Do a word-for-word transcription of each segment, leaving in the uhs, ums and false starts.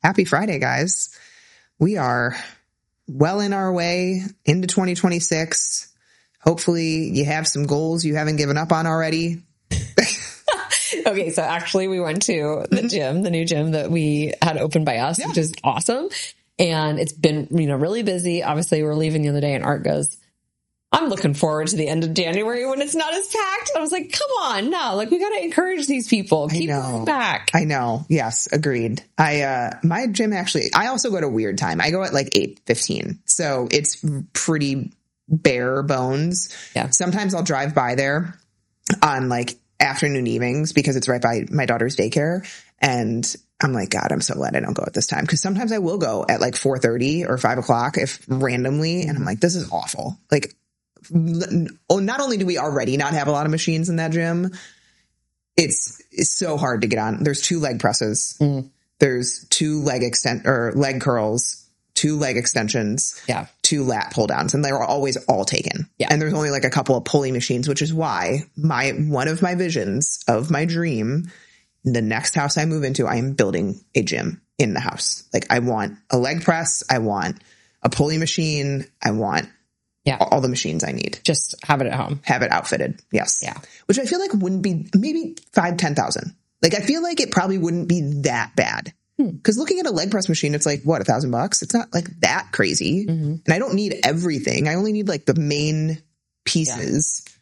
Happy Friday, guys. We are well in our way into twenty twenty-six. Hopefully you have some goals you haven't given up on already. Okay, so actually we went to the gym, the new gym that we had opened by us, yeah. which is awesome. And it's been, you know, really busy. Obviously, we were leaving the other day and Art goes, I'm looking forward to the end of January when it's not as packed. I was like, come on, no, like we got to encourage these people. Keep going back. I know. Yes, agreed. I, uh, my gym actually, I also go to a weird time. I go at like eight fifteen. So it's pretty bare bones. Yeah. Sometimes I'll drive by there on like afternoon evenings because it's right by my daughter's daycare. And I'm like, God, I'm so glad I don't go at this time. Cause sometimes I will go at like four thirty or five o'clock if randomly. And I'm like, this is awful. Like, not only do we already not have a lot of machines in that gym, it's, it's so hard to get on. There's two leg presses. Mm. There's two leg extent or leg curls, two leg extensions, yeah, two lat pull downs, and they were always all taken. Yeah. And there's only like a couple of pulley machines, which is why my, one of my visions of my dream, the next house I move into, I am building a gym in the house. Like I want a leg press. I want a pulley machine. I want Yeah. all the machines I need. Just have it at home. Have it outfitted. Yes. Yeah. Which I feel like wouldn't be maybe five, ten thousand. Like I feel like it probably wouldn't be that bad. Hmm. Cause looking at a leg press machine, it's like what, a thousand bucks? It's not like that crazy. Mm-hmm. And I don't need everything. I only need like the main pieces. Yeah.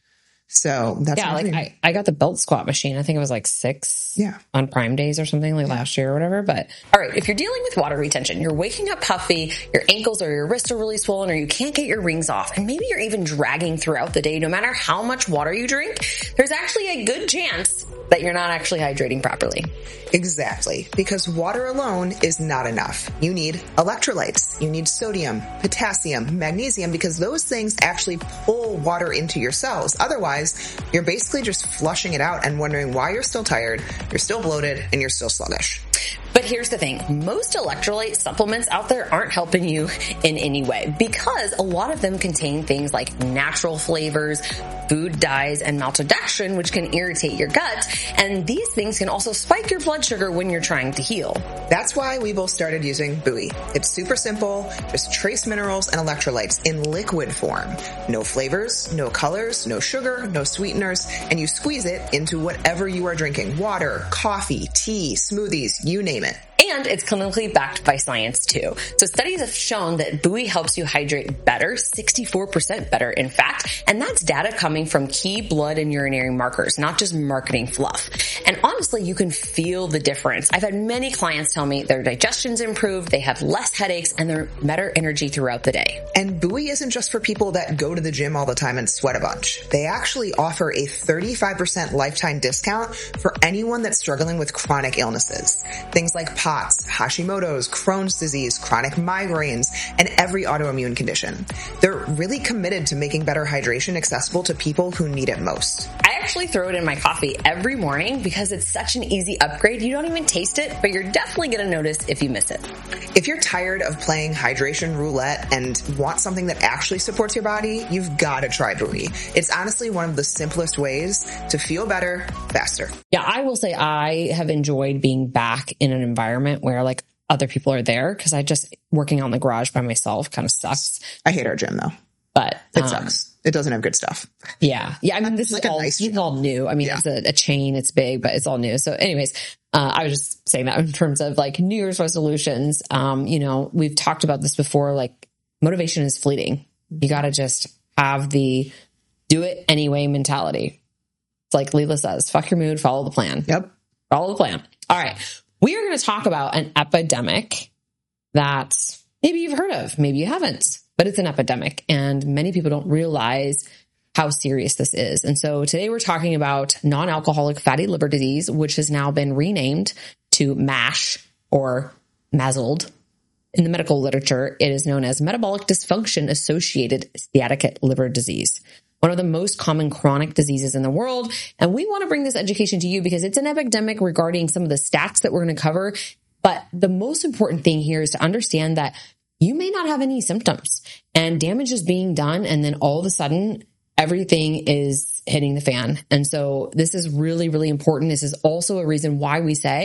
So that's yeah. Like I, I got the belt squat machine. I think it was like six yeah. on Prime Days or something like yeah. last year or whatever. But all right, if you're dealing with water retention, you're waking up puffy, your ankles or your wrists are really swollen, or you can't get your rings off, and maybe you're even dragging throughout the day, no matter how much water you drink, there's actually a good chance that you're not actually hydrating properly. Exactly. Because water alone is not enough. You need electrolytes. You need sodium, potassium, magnesium, because those things actually pull water into your cells. Otherwise, you're basically just flushing it out and wondering why you're still tired, you're still bloated, and you're still sluggish. But here's the thing. Most electrolyte supplements out there aren't helping you in any way because a lot of them contain things like natural flavors, food dyes, and maltodextrin, which can irritate your gut. And these things can also spike your blood sugar when you're trying to heal. That's why we both started using Buoy. It's super simple, just trace minerals and electrolytes in liquid form. No flavors, no colors, no sugar, no sweeteners, and you squeeze it into whatever you are drinking. Water, coffee, tea, smoothies, you name it. And it's clinically backed by science too. So studies have shown that Buoy helps you hydrate better, sixty-four percent better in fact, and that's data coming from key blood and urinary markers, not just marketing fluff. And honestly, you can feel the difference. I've had many clients tell me their digestion's improved, they have less headaches, and they're better energy throughout the day. And Buoy isn't just for people that go to the gym all the time and sweat a bunch. They actually offer a thirty-five percent lifetime discount for anyone that's struggling with chronic illnesses. Things like P O T S, Hashimoto's, Crohn's disease, chronic migraines, and every autoimmune condition. They're really committed to making better hydration accessible to people who need it most. I actually throw it in my coffee every morning because it's such an easy upgrade. You don't even taste it, but you're definitely going to notice if you miss it. If you're tired of playing hydration roulette and want something that actually supports your body, you've got to try Buoy. It's honestly one of the simplest ways to feel better faster. Yeah, I will say I have enjoyed being back in an environment where like other people are there because I just working out in the garage by myself kind of sucks. I hate our gym though. But it um, sucks. It doesn't have good stuff. Yeah. Yeah. I mean, this like is all, nice this is all new. I mean, yeah. It's a, a chain, it's big, but it's all new. So anyways, uh, I was just saying that in terms of like New Year's resolutions. Um, you know, we've talked about this before, like motivation is fleeting. You got to just have the do it anyway mentality. It's like Leela says, fuck your mood, follow the plan. Yep. Follow the plan. All right. We are going to talk about an epidemic that maybe you've heard of, maybe you haven't, but it's an epidemic and many people don't realize how serious this is. And so today we're talking about non-alcoholic fatty liver disease, which has now been renamed to MASH or MASLD. In the medical literature, it is known as metabolic dysfunction associated steatotic liver disease, one of the most common chronic diseases in the world. And we want to bring this education to you because it's an epidemic regarding some of the stats that we're going to cover. But the most important thing here is to understand that you may not have any symptoms and damage is being done. And then all of a sudden, everything is hitting the fan. And so this is really, really important. This is also a reason why we say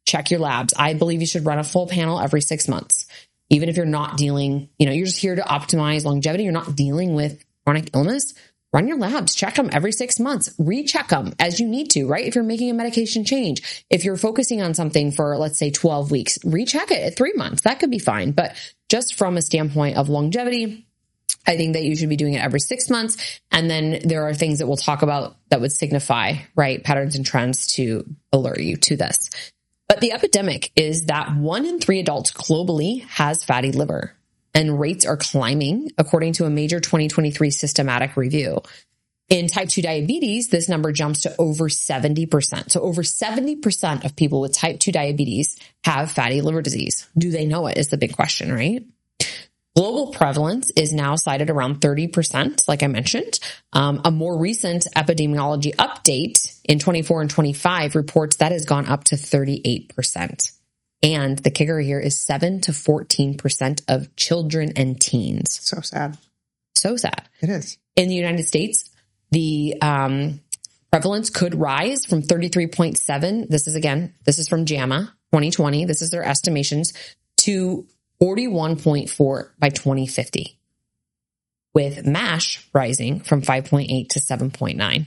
check your labs. I believe you should run a full panel every six months. Even if you're not dealing, you know, you're just here to optimize longevity. You're not dealing with chronic illness. Run your labs, check them every six months, recheck them as you need to, right? If you're making a medication change, if you're focusing on something for, let's say, twelve weeks, recheck it at three months. That could be fine. But just from a standpoint of longevity, I think that you should be doing it every six months. And then there are things that we'll talk about that would signify, right, patterns and trends to alert you to this. But the epidemic is that one in three adults globally has fatty liver. And rates are climbing, according to a major twenty twenty-three systematic review. In type two diabetes, this number jumps to over seventy percent. So over seventy percent of people with type two diabetes have fatty liver disease. Do they know it is the big question, right? Global prevalence is now cited around thirty percent, like I mentioned. Um, a more recent epidemiology update in twenty-four and twenty-five reports that has gone up to thirty-eight percent. And the kicker here is seven to fourteen percent of children and teens. So sad. So sad. It is. In the United States, the um, prevalence could rise from thirty-three point seven. This is again, this is from JAMA twenty twenty. This is their estimations to forty-one point four by twenty fifty, with MASH rising from five point eight to seven point nine.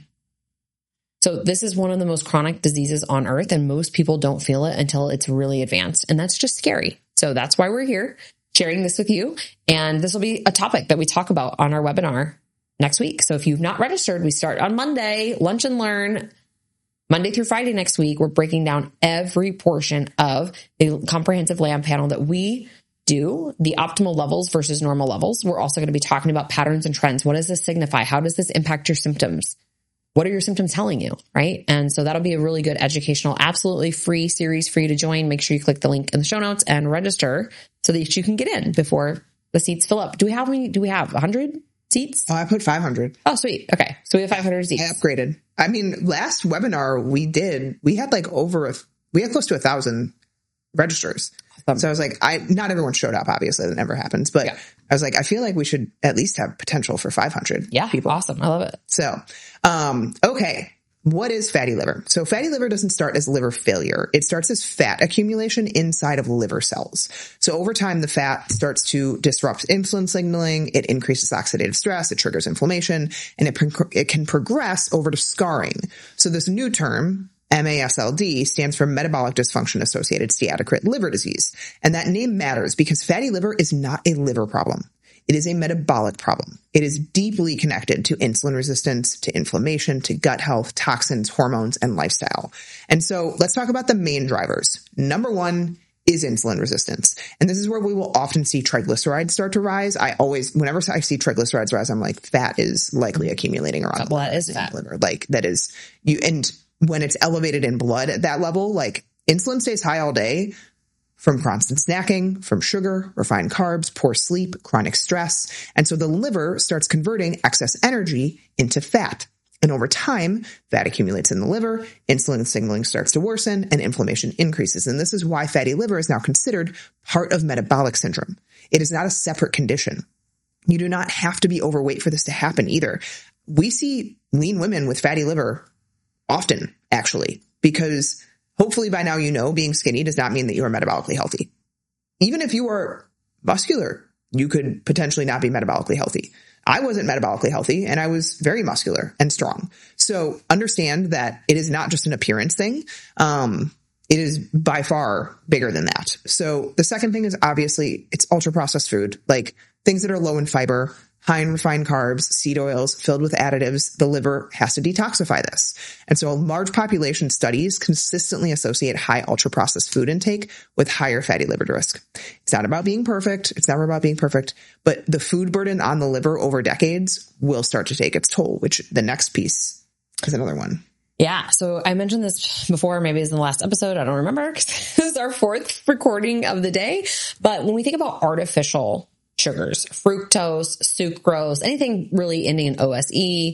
So this is one of the most chronic diseases on earth, and most people don't feel it until it's really advanced. And that's just scary. So that's why we're here sharing this with you. And this will be a topic that we talk about on our webinar next week. So if you've not registered, we start on Monday, Lunch and Learn, Monday through Friday next week. We're breaking down every portion of the comprehensive lab panel that we do, the optimal levels versus normal levels. We're also going to be talking about patterns and trends. What does this signify? How does this impact your symptoms? What are your symptoms telling you, right? And so that'll be a really good educational, absolutely free series for you to join. Make sure you click the link in the show notes and register so that you can get in before the seats fill up. Do we have any? Do we have one hundred seats? Oh, I put five hundred. Oh, sweet. Okay. So we have five hundred seats. I upgraded. I mean, last webinar we did, we had like over, a, we had close to a thousand registers. Um, so I was like, I, not everyone showed up, obviously that never happens, but yeah. I was like, I feel like we should at least have potential for five hundred yeah, people. Awesome. I love it. So, um, okay. What is fatty liver? So fatty liver doesn't start as liver failure. It starts as fat accumulation inside of liver cells. So over time, the fat starts to disrupt insulin signaling. It increases oxidative stress. It triggers inflammation, and it, it can progress over to scarring. So this new term, M A S L D, stands for metabolic dysfunction associated steatocrit liver disease. And that name matters because fatty liver is not a liver problem. It is a metabolic problem. It is deeply connected to insulin resistance, to inflammation, to gut health, toxins, hormones, and lifestyle. And so let's talk about the main drivers. Number one is insulin resistance. And this is where we will often see triglycerides start to rise. I always, whenever I see triglycerides rise, I'm like, fat is likely accumulating around well, that is fat. Liver. Like that is you, and when it's elevated in blood at that level, like insulin stays high all day from constant snacking, from sugar, refined carbs, poor sleep, chronic stress. And so the liver starts converting excess energy into fat. And over time, fat accumulates in the liver, insulin signaling starts to worsen, and inflammation increases. And this is why fatty liver is now considered part of metabolic syndrome. It is not a separate condition. You do not have to be overweight for this to happen either. We see lean women with fatty liver often, actually, because hopefully by now you know being skinny does not mean that you are metabolically healthy. Even if you are muscular, you could potentially not be metabolically healthy. I wasn't metabolically healthy, and I was very muscular and strong. So understand that it is not just an appearance thing. Um, it is by far bigger than that. So the second thing is obviously it's ultra processed food, like things that are low in fiber, high in refined carbs, seed oils filled with additives. The liver has to detoxify this. And so large population studies consistently associate high ultra processed food intake with higher fatty liver risk. It's not about being perfect. It's never about being perfect, but the food burden on the liver over decades will start to take its toll, which the next piece is another one. Yeah. So I mentioned this before, maybe it's in the last episode. I don't remember because this is our fourth recording of the day. But when we think about artificial sugars, fructose, sucrose, anything really ending in O S E,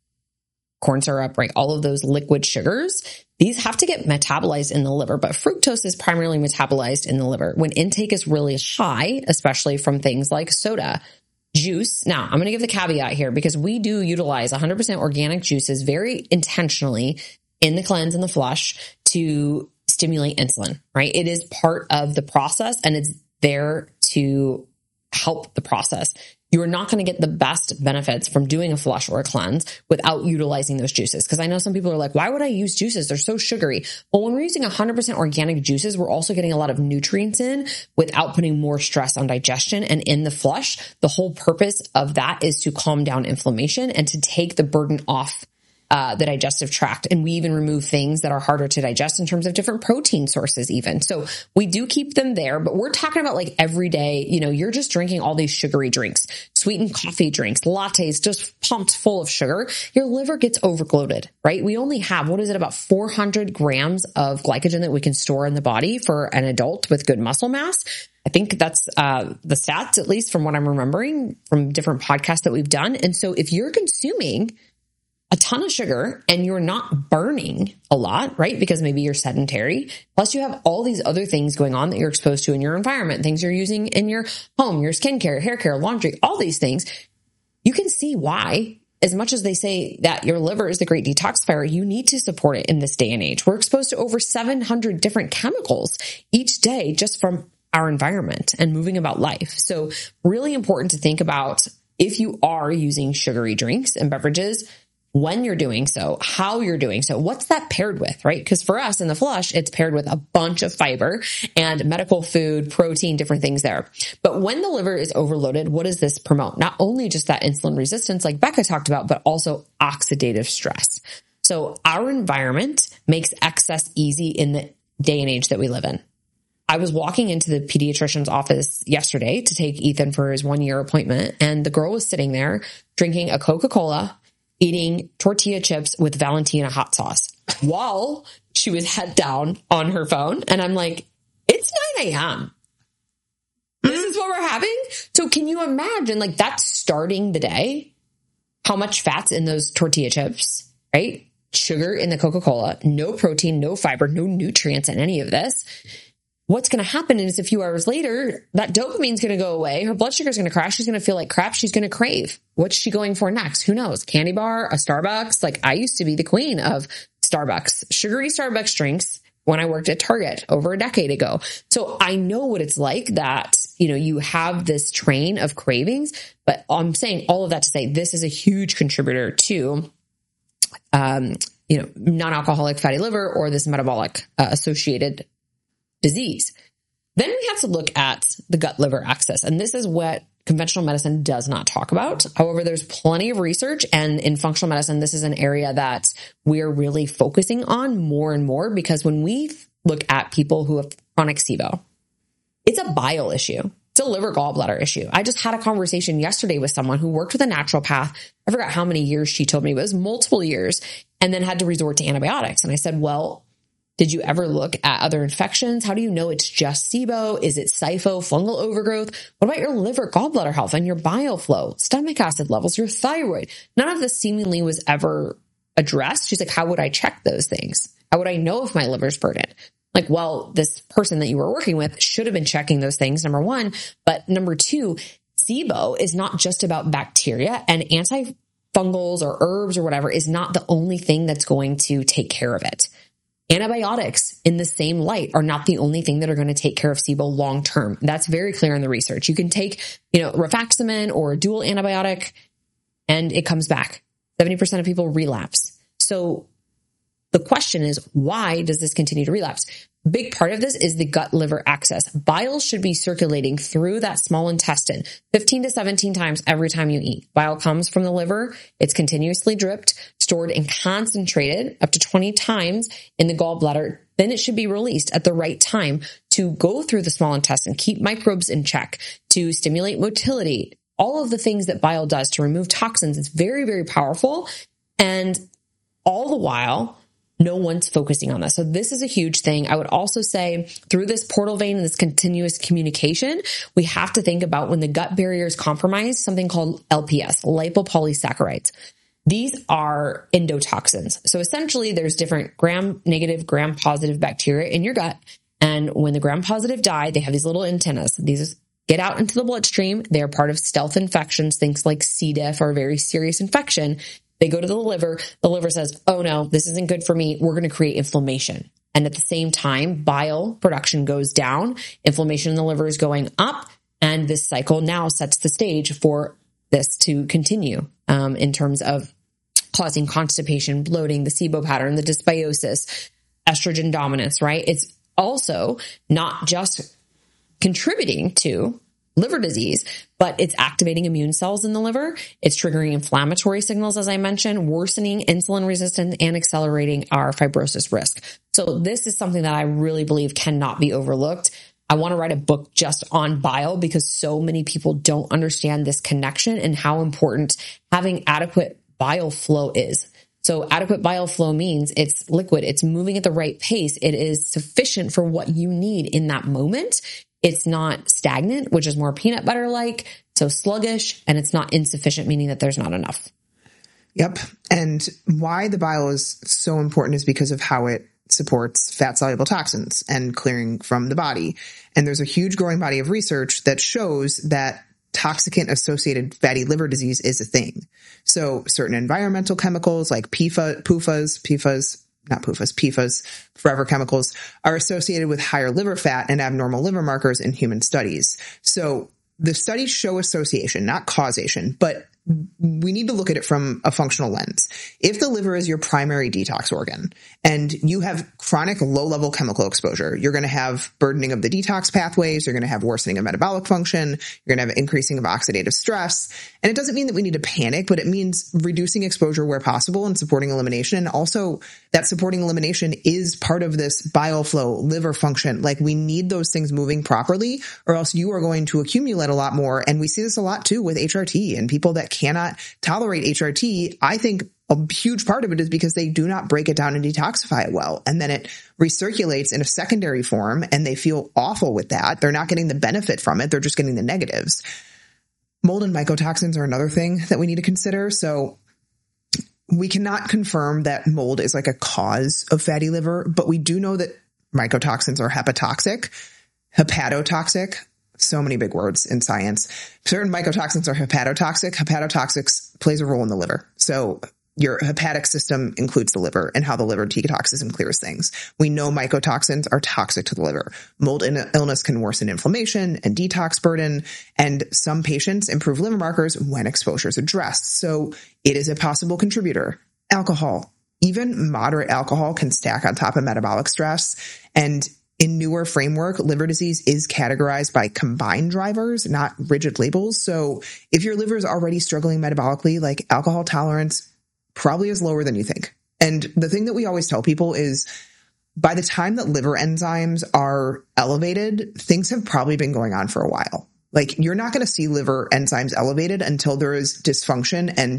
corn syrup, right? All of those liquid sugars, these have to get metabolized in the liver, but fructose is primarily metabolized in the liver when intake is really high, especially from things like soda, juice. Now, I'm going to give the caveat here because we do utilize one hundred percent organic juices very intentionally in the cleanse and the flush to stimulate insulin, right? It is part of the process and it's there to help the process. You are not going to get the best benefits from doing a flush or a cleanse without utilizing those juices. Because I know some people are like, why would I use juices? They're so sugary. Well, when we're using one hundred percent organic juices, we're also getting a lot of nutrients in without putting more stress on digestion. And in the flush, the whole purpose of that is to calm down inflammation and to take the burden off Uh, the digestive tract. And we even remove things that are harder to digest in terms of different protein sources even. So we do keep them there, but we're talking about like every day, you know, you're just drinking all these sugary drinks, sweetened coffee drinks, lattes, just pumped full of sugar. Your liver gets overloaded, right? We only have, what is it, about four hundred grams of glycogen that we can store in the body for an adult with good muscle mass. I think that's uh, the stats, at least from what I'm remembering from different podcasts that we've done. And so if you're consuming a ton of sugar and you're not burning a lot, right? Because maybe you're sedentary. Plus you have all these other things going on that you're exposed to in your environment, things you're using in your home, your skincare, hair care, laundry, all these things. You can see why, as much as they say that your liver is the great detoxifier, you need to support it in this day and age. We're exposed to over seven hundred different chemicals each day just from our environment and moving about life. So really important to think about if you are using sugary drinks and beverages, when you're doing so, how you're doing so, what's that paired with, right? Because for us in the flush, it's paired with a bunch of fiber and medical food, protein, different things there. But when the liver is overloaded, what does this promote? Not only just that insulin resistance like Becca talked about, but also oxidative stress. So our environment makes excess easy in the day and age that we live in. I was walking into the pediatrician's office yesterday to take Ethan for his one year appointment, and the girl was sitting there drinking a Coca-Cola, eating tortilla chips with Valentina hot sauce while she was head down on her phone. And I'm like, it's nine a.m. This is what we're having. So can you imagine, like, that's starting the day? How much fat's in those tortilla chips, right? Sugar in the Coca-Cola, no protein, no fiber, no nutrients in any of this. What's going to happen is a few hours later, that dopamine's going to go away. Her blood sugar's going to crash. She's going to feel like crap. She's going to crave. What's she going for next? Who knows? Candy bar, a Starbucks. Like, I used to be the queen of Starbucks, sugary Starbucks drinks when I worked at Target over a decade ago. So I know what it's like that, you know, you have this train of cravings, but I'm saying all of that to say this is a huge contributor to, um, you know, non-alcoholic fatty liver or this metabolic uh, associated disease. Then we have to look at the gut-liver axis. And this is what conventional medicine does not talk about. However, there's plenty of research, and in functional medicine, this is an area that we're really focusing on more and more, because when we look at people who have chronic SIBO, it's a bile issue. It's a liver gallbladder issue. I just had a conversation yesterday with someone who worked with a naturopath. I forgot how many years she told me it was, multiple years, and then had to resort to antibiotics. And I said, well, did you ever look at other infections? How do you know it's just SIBO? Is it SIFO, fungal overgrowth? What about your liver, gallbladder health, and your bile flow, stomach acid levels, your thyroid? None of this seemingly was ever addressed. She's like, how would I check those things? How would I know if my liver's burdened? Like, well, this person that you were working with should have been checking those things, number one. But number two, SIBO is not just about bacteria, and antifungals or herbs or whatever is not the only thing that's going to take care of it. Antibiotics in the same light are not the only thing that are going to take care of SIBO long term. That's very clear in the research. You can take, you know, rifaximin or a dual antibiotic and it comes back. seventy percent of people relapse. So the question is, why does this continue to relapse? Big part of this is the gut-liver axis. Bile should be circulating through that small intestine fifteen to seventeen times every time you eat. Bile comes from the liver. It's continuously dripped, stored and concentrated up to twenty times in the gallbladder. Then it should be released at the right time to go through the small intestine, keep microbes in check, to stimulate motility. All of the things that bile does to remove toxins is very, very powerful. And all the while, no one's focusing on this. So this is a huge thing. I would also say through this portal vein and this continuous communication, we have to think about when the gut barrier is compromised, something called L P S, lipopolysaccharides. These are endotoxins. So essentially there's different gram negative, gram positive bacteria in your gut. And when the gram positive die, they have these little antennas. These get out into the bloodstream. They are part of stealth infections, things like C. diff or a very serious infection. They go to the liver. The liver says, oh no, this isn't good for me. We're going to create inflammation. And at the same time, bile production goes down, inflammation in the liver is going up, and this cycle now sets the stage for this to continue um, in terms of causing constipation, bloating, the SIBO pattern, the dysbiosis, estrogen dominance, right? It's also not just contributing to liver disease, but it's activating immune cells in the liver. It's triggering inflammatory signals, as I mentioned, worsening insulin resistance and accelerating our fibrosis risk. So this is something that I really believe cannot be overlooked. I want to write a book just on bile because so many people don't understand this connection and how important having adequate bile flow is. So adequate bile flow means it's liquid, it's moving at the right pace, it is sufficient for what you need in that moment. It's not stagnant, which is more peanut butter like, so sluggish, and it's not insufficient, meaning that there's not enough. Yep. And why the bile is so important is because of how it supports fat soluble toxins and clearing from the body. And there's a huge growing body of research that shows that toxicant associated fatty liver disease is a thing. So certain environmental chemicals like P F A, P U F As, P F As, not P U F As, P F As, forever chemicals, are associated with higher liver fat and abnormal liver markers in human studies. So the studies show association, not causation, but we need to look at it from a functional lens. If the liver is your primary detox organ and you have chronic low-level chemical exposure, you're going to have burdening of the detox pathways, you're going to have worsening of metabolic function, you're going to have increasing of oxidative stress. And it doesn't mean that we need to panic, but it means reducing exposure where possible and supporting elimination. And also that supporting elimination is part of this bile flow, liver function. Like we need those things moving properly or else you are going to accumulate a lot more. And we see this a lot too with H R T and people that cannot tolerate H R T. I think a huge part of it is because they do not break it down and detoxify it well. And then it recirculates in a secondary form and they feel awful with that. They're not getting the benefit from it. They're just getting the negatives. Mold and mycotoxins are another thing that we need to consider. So we cannot confirm that mold is like a cause of fatty liver, but we do know that mycotoxins are hepatotoxic, hepatotoxic. So many big words in science. Certain mycotoxins are hepatotoxic. Hepatotoxics plays a role in the liver. So your hepatic system includes the liver and how the liver detoxes and clears things. We know mycotoxins are toxic to the liver. Mold illness can worsen inflammation and detox burden, and some patients improve liver markers when exposure is addressed. So it is a possible contributor. Alcohol, even moderate alcohol can stack on top of metabolic stress. And in newer framework, liver disease is categorized by combined drivers, not rigid labels. So if your liver is already struggling metabolically, like alcohol tolerance probably is lower than you think. And the thing that we always tell people is by the time that liver enzymes are elevated, things have probably been going on for a while. Like you're not going to see liver enzymes elevated until there is dysfunction. And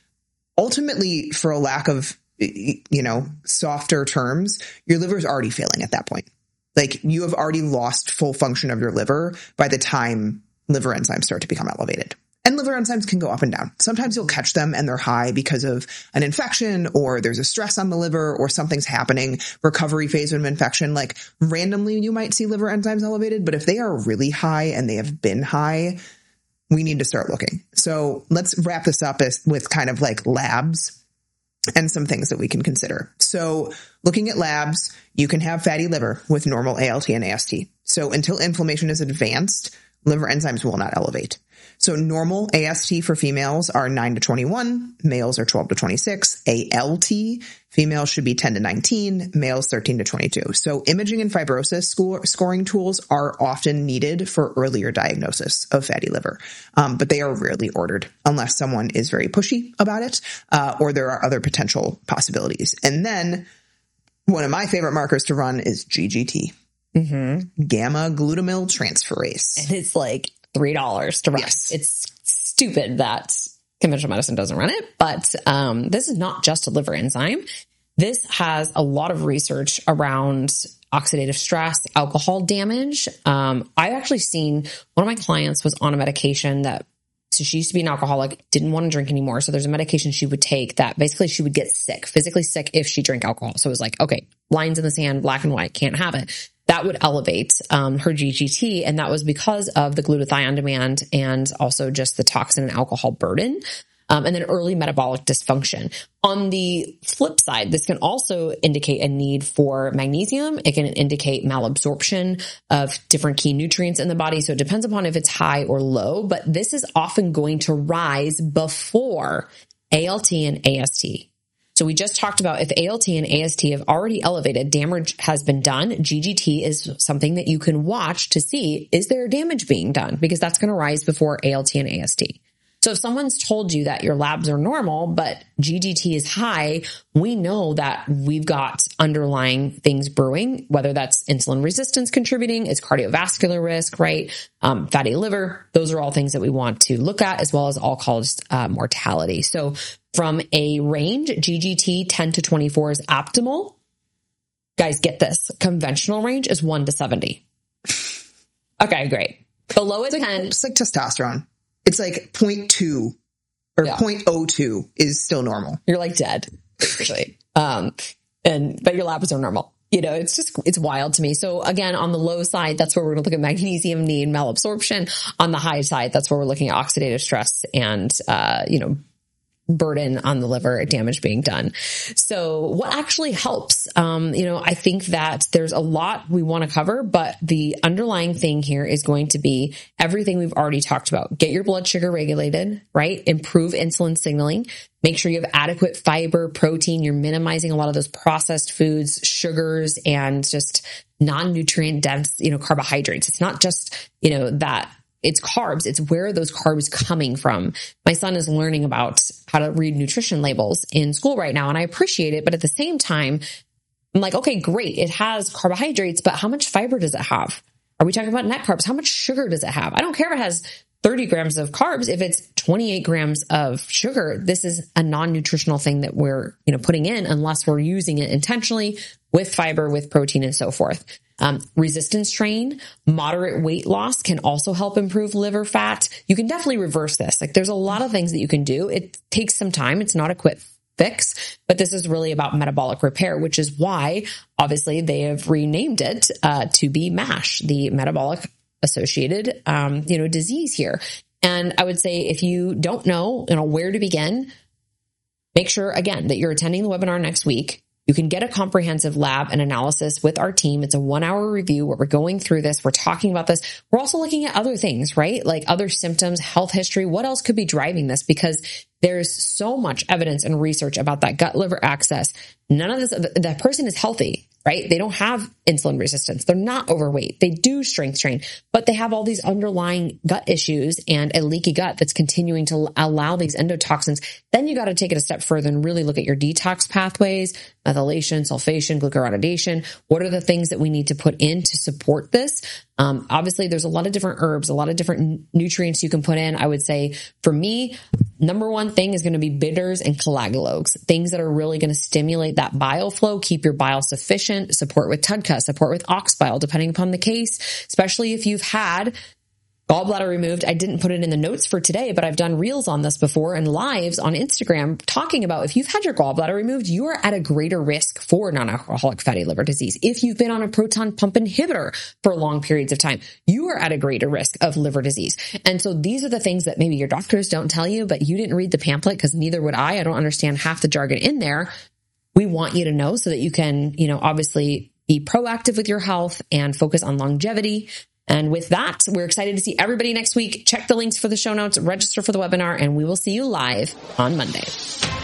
ultimately, for a lack of, you know, softer terms, your liver is already failing at that point. Like you have already lost full function of your liver by the time liver enzymes start to become elevated. And liver enzymes can go up and down. Sometimes you'll catch them and they're high because of an infection or there's a stress on the liver or something's happening, recovery phase of an infection. Like randomly you might see liver enzymes elevated, but if they are really high and they have been high, we need to start looking. So let's wrap this up as, with kind of like labs and some things that we can consider. So looking at labs, you can have fatty liver with normal A L T and A S T. So until inflammation is advanced, liver enzymes will not elevate. So normal A S T for females are nine to twenty-one, males are twelve to twenty-six. A L T, females should be ten to nineteen, males thirteen to twenty-two. So imaging and fibrosis score, scoring tools are often needed for earlier diagnosis of fatty liver, um, but they are rarely ordered unless someone is very pushy about it, uh, or there are other potential possibilities. And then one of my favorite markers to run is G G T, mm-hmm. gamma glutamyl transferase. And it's like three dollars to run. Yes. It's stupid that conventional medicine doesn't run it, but um, this is not just a liver enzyme. This has a lot of research around oxidative stress, alcohol damage. Um, I've actually seen one of my clients was on a medication that, so she used to be an alcoholic, didn't want to drink anymore. So there's a medication she would take that basically she would get sick, physically sick if she drank alcohol. So it was like, okay, lines in the sand, black and white, can't have it. That would elevate um, her G G T. And that was because of the glutathione demand and also just the toxin and alcohol burden. Um, and then early metabolic dysfunction. On the flip side, this can also indicate a need for magnesium. It can indicate malabsorption of different key nutrients in the body. So it depends upon if it's high or low, but this is often going to rise before A L T and A S T. So we just talked about if A L T and A S T have already elevated, damage has been done. G G T is something that you can watch to see, is there damage being done? Because that's going to rise before A L T and A S T. So if someone's told you that your labs are normal, but G G T is high, we know that we've got underlying things brewing, whether that's insulin resistance contributing, it's cardiovascular risk, right? Um, fatty liver. Those are all things that we want to look at, as well as all-cause uh, mortality. So from a range, G G T ten to twenty-four is optimal. Guys, get this. Conventional range is one to seventy. Okay, great. Below is it's ten. Like, it's like testosterone. It's like zero point two or Yeah. zero point zero two is still normal. You're like dead, actually. Um, and, but your labs are normal. You know, it's just, it's wild to me. So again, on the low side, that's where we're going to look at magnesium need, malabsorption. On the high side, that's where we're looking at oxidative stress and, uh, you know, burden on the liver, damage being done. So what actually helps? Um, you know, I think that there's a lot we want to cover, but the underlying thing here is going to be everything we've already talked about. Get your blood sugar regulated, right? Improve insulin signaling. Make sure you have adequate fiber, protein. You're minimizing a lot of those processed foods, sugars, and just non-nutrient dense, you know, carbohydrates. It's not just, you know, that it's carbs. It's where are those carbs coming from? My son is learning about how to read nutrition labels in school right now, and I appreciate it. But at the same time, I'm like, okay, great. It has carbohydrates, but how much fiber does it have? Are we talking about net carbs? How much sugar does it have? I don't care if it has thirty grams of carbs. If it's twenty-eight grams of sugar, this is a non-nutritional thing that we're, you know, putting in unless we're using it intentionally with fiber, with protein, and so forth. Um, resistance train, moderate weight loss can also help improve liver fat. You can definitely reverse this. Like there's a lot of things that you can do. It takes some time. It's not a quick fix, but this is really about metabolic repair, which is why obviously they have renamed it, uh, to be MASH, the metabolic associated, um, you know, disease here. And I would say if you don't know, you know, where to begin, make sure again that you're attending the webinar next week. You can get a comprehensive lab and analysis with our team. It's a one hour review where we're going through this. We're talking about this. We're also looking at other things, right? Like other symptoms, health history. What else could be driving this? Because there's so much evidence and research about that gut liver axis. None of this, the person is healthy, right? They don't have insulin resistance. They're not overweight. They do strength train, but they have all these underlying gut issues and a leaky gut that's continuing to allow these endotoxins. Then you got to take it a step further and really look at your detox pathways, methylation, sulfation, glucuronidation. What are the things that we need to put in to support this? Um, obviously there's a lot of different herbs, a lot of different nutrients you can put in. I would say for me, number one thing is going to be bitters and coagulose, things that are really going to stimulate that bile flow, keep your bile sufficient, support with T U D C A, support with ox bile, depending upon the case, especially if you've had gallbladder removed. I didn't put it in the notes for today, but I've done reels on this before and lives on Instagram talking about if you've had your gallbladder removed, you are at a greater risk for non-alcoholic fatty liver disease. If you've been on a proton pump inhibitor for long periods of time, you are at a greater risk of liver disease. And so these are the things that maybe your doctors don't tell you, but you didn't read the pamphlet because neither would I. I don't understand half the jargon in there. We want you to know so that you can, you know, obviously be proactive with your health and focus on longevity. And with that, we're excited to see everybody next week. Check the links for the show notes, register for the webinar, and we will see you live on Monday.